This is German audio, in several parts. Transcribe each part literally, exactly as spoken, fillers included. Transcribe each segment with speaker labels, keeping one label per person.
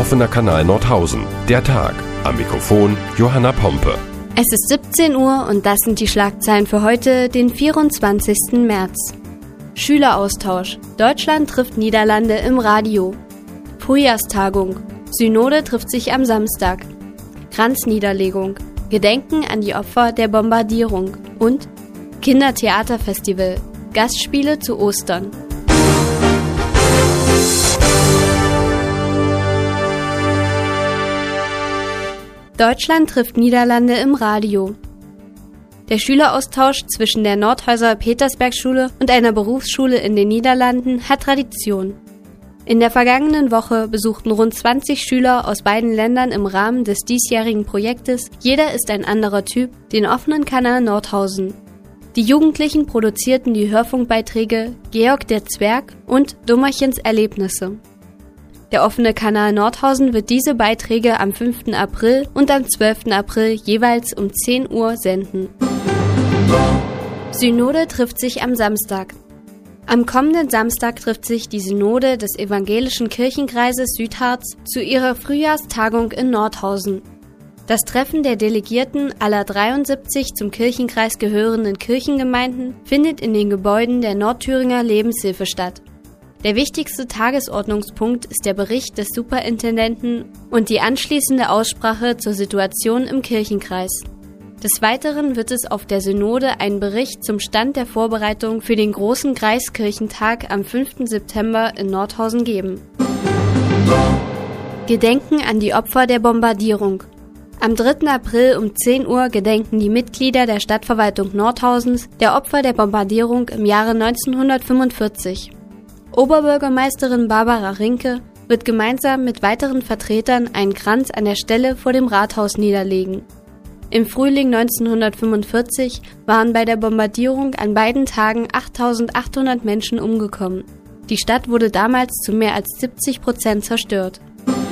Speaker 1: Offener Kanal Nordhausen. Der Tag. Am Mikrofon Johanna Pompe.
Speaker 2: Es ist siebzehn Uhr und das sind die Schlagzeilen für heute, den vierundzwanzigsten März. Schüleraustausch. Deutschland trifft Niederlande im Radio. Frühjahrstagung. Synode trifft sich am Samstag. Kranzniederlegung. Gedenken an die Opfer der Bombardierung. Und Kindertheaterfestival. Gastspiele zu Ostern. Deutschland trifft Niederlande im Radio. Der Schüleraustausch zwischen der Nordhäuser Petersberg-Schule und einer Berufsschule in den Niederlanden hat Tradition. In der vergangenen Woche besuchten rund zwanzig Schüler aus beiden Ländern im Rahmen des diesjährigen Projektes Jeder ist ein anderer Typ den offenen Kanal Nordhausen. Die Jugendlichen produzierten die Hörfunkbeiträge Georg der Zwerg und Dummerchens Erlebnisse. Der offene Kanal Nordhausen wird diese Beiträge am fünften April und am zwölften April jeweils um zehn Uhr senden. Synode trifft sich am Samstag. Am kommenden Samstag trifft sich die Synode des Evangelischen Kirchenkreises Südharz zu ihrer Frühjahrstagung in Nordhausen. Das Treffen der Delegierten aller dreiundsiebzig zum Kirchenkreis gehörenden Kirchengemeinden findet in den Gebäuden der Nordthüringer Lebenshilfe statt. Der wichtigste Tagesordnungspunkt ist der Bericht des Superintendenten und die anschließende Aussprache zur Situation im Kirchenkreis. Des Weiteren wird es auf der Synode einen Bericht zum Stand der Vorbereitung für den großen Kreiskirchentag am fünften September in Nordhausen geben. Gedenken an die Opfer der Bombardierung. Am dritten April um zehn Uhr gedenken die Mitglieder der Stadtverwaltung Nordhausens der Opfer der Bombardierung im Jahre neunzehnhundertfünfundvierzig. Oberbürgermeisterin Barbara Rinke wird gemeinsam mit weiteren Vertretern einen Kranz an der Stelle vor dem Rathaus niederlegen. Im Frühling neunzehnhundertfünfundvierzig waren bei der Bombardierung an beiden Tagen achttausendachthundert Menschen umgekommen. Die Stadt wurde damals zu mehr als siebzig Prozent zerstört.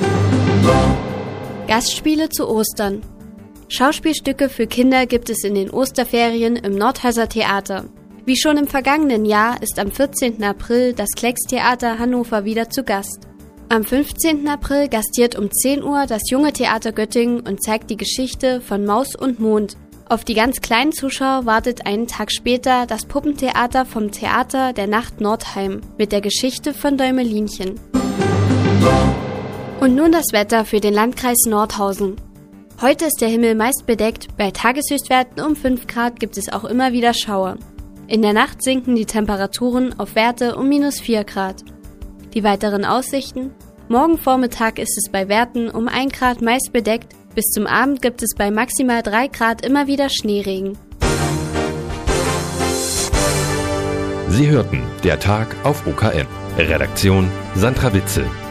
Speaker 2: Gastspiele zu Ostern. Schauspielstücke für Kinder gibt es in den Osterferien im Nordhäuser Theater. Wie schon im vergangenen Jahr ist am vierzehnten April das Kleckstheater Hannover wieder zu Gast. Am fünfzehnten April gastiert um zehn Uhr das Junge Theater Göttingen und zeigt die Geschichte von Maus und Mond. Auf die ganz kleinen Zuschauer wartet einen Tag später das Puppentheater vom Theater der Nacht Nordheim mit der Geschichte von Däumelinchen. Und nun das Wetter für den Landkreis Nordhausen. Heute ist der Himmel meist bedeckt, bei Tageshöchstwerten um fünf Grad gibt es auch immer wieder Schauer. In der Nacht sinken die Temperaturen auf Werte um minus vier Grad. Die weiteren Aussichten: Morgen Vormittag ist es bei Werten um ein Grad meist bedeckt, bis zum Abend gibt es bei maximal drei Grad immer wieder Schneeregen.
Speaker 1: Sie hörten Der Tag auf O K N. Redaktion Sandra Witzel.